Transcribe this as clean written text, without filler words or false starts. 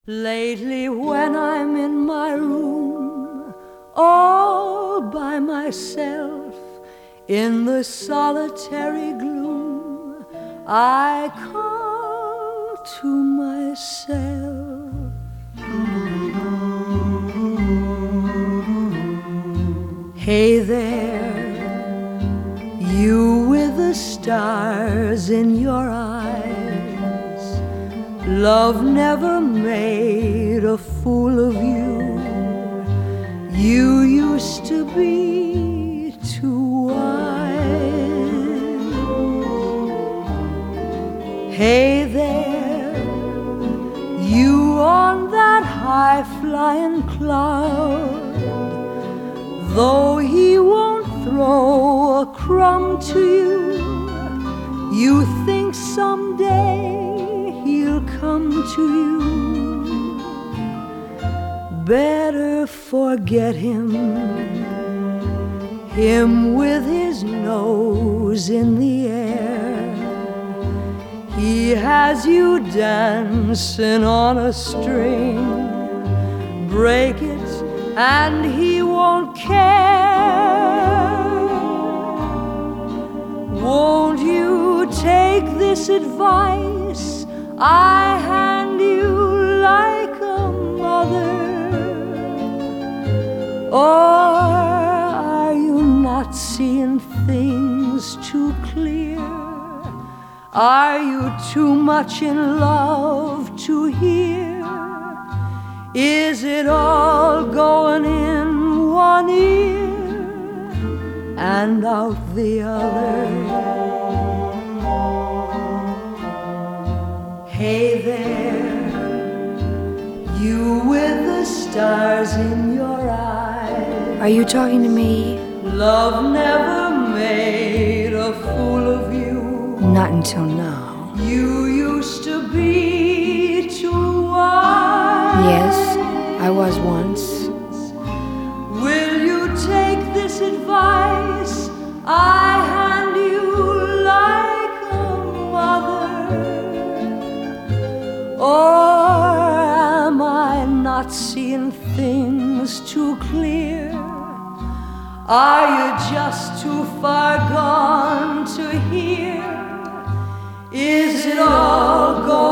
Lately when I'm in my room all by myself in the solitary gloom, I call to myself, hey there, you with the stars in your eyes. Love never made a fool of you. You used to be too wise. Hey there, you on that high-flying cloud. Though he won't throw a crumb to you, you think someday he'll come to you. Better forget him with his nose in the air. He has you dancing on a string. Break it and he won't care. Won't you take this advice I hand you like a mother? Or are you not seeing things too clear? Are you too much in love to hear? Is it all going in one ear and out the other? Hey there, you with the stars in your eyes. Are you talking to me? Love never made a fool of you. Not until now. You used to be too wise. Yes, I was once. Will you take this advice I hand you like a mother? Or am I not seeing things too clear? Are you just too far gone to hear? Is it all gone?